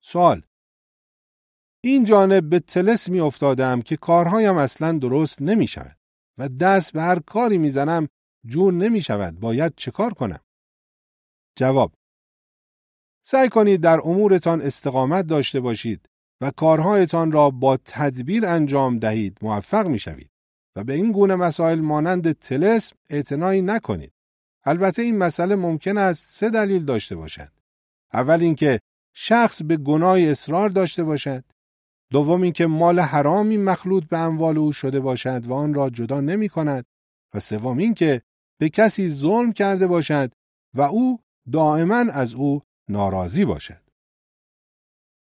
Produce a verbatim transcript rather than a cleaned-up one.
سوال: این جانب به طلسمی افتادم که کارهایم اصلا درست نمی شود و دست به هر کاری می زنم جور نمی شود. باید چه کار کنم؟ جواب: سعی کنید در امورتان استقامت داشته باشید و کارهایتان را با تدبیر انجام دهید، موفق می شوید و به این گونه مسائل مانند طلسم اعتنایی نکنید. البته این مسئله ممکن است سه دلیل داشته باشد. اول اینکه شخص به گناه اصرار داشته باشد، دوم اینکه مال حرامی مخلوط به اموال او شده باشد و آن را جدا نمی کند و سوم اینکه به کسی ظلم کرده باشد و او دائما از او ناراضی باشد.